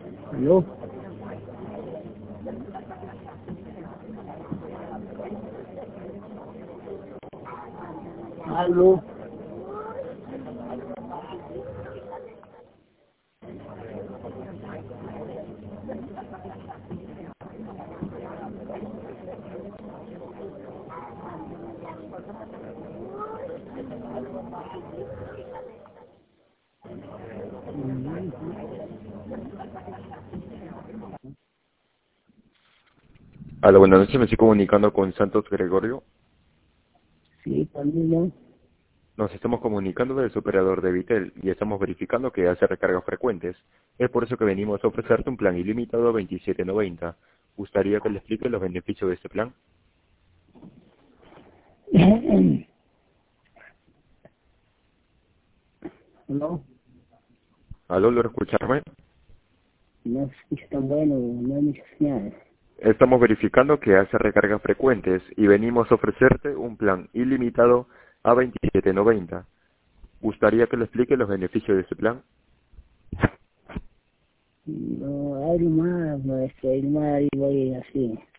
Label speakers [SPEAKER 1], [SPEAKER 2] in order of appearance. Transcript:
[SPEAKER 1] ¿Aló? ¿Aló?
[SPEAKER 2] Hola, buenas noches, me estoy comunicando con Santos Gregorio.
[SPEAKER 1] Sí, también,
[SPEAKER 2] Nos estamos comunicando del operador de Vitel y estamos verificando que hace recargas frecuentes. Es por eso que venimos a ofrecerte un plan ilimitado a 27.90. ¿Gustaría que le explique los beneficios de este plan?
[SPEAKER 1] ¿no? ¿Aló?
[SPEAKER 2] ¿Aló, logro escucharme?
[SPEAKER 1] No se escucha tan bueno, no hay muchas señales.
[SPEAKER 2] Estamos verificando que hace recargas frecuentes y venimos a ofrecerte un plan ilimitado a 27.90. ¿Gustaría que le explique los beneficios de este plan?
[SPEAKER 1] No, hay más, maestro, hay más, y voy así.